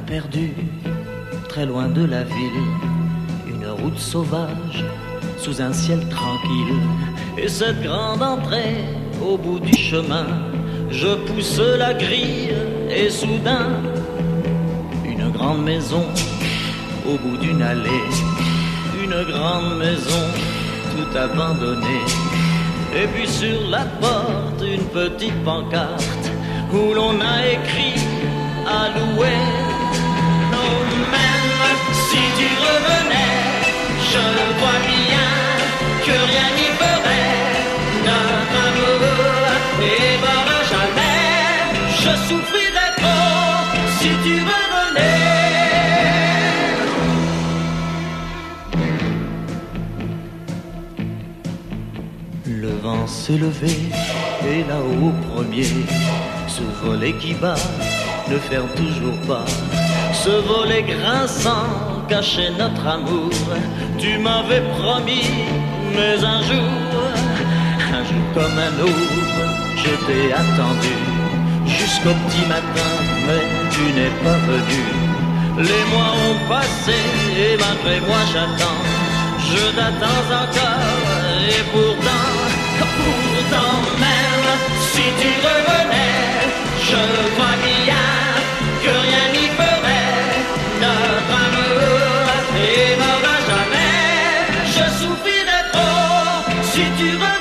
perdu, très loin de la ville, une route sauvage, sous un ciel tranquille. Et cette grande entrée, au bout du chemin, je pousse la grille et soudain, une grande maison, au bout d'une allée, une grande maison, tout abandonnée. Et puis sur la porte, une petite pancarte, où l'on a écrit à louer. Oh, même si tu revenais, je vois bien que rien n'y ferait. Notre amour n'évoluera jamais. Je souffrirais trop si tu revenais. Le vent s'est levé et là-haut au premier, ce volet qui bat ne ferme toujours pas. Ce volet grinçant cachait notre amour. Tu m'avais promis, mais un jour comme un autre, je t'ai attendu jusqu'au petit matin, mais tu n'es pas venu. Les mois ont passé et malgré moi j'attends. Je t'attends encore et pourtant même si tu revenais, je crois bien que rien n'y ferait. Notre amour n'évoluera jamais. Je souffrirais trop si tu revenais.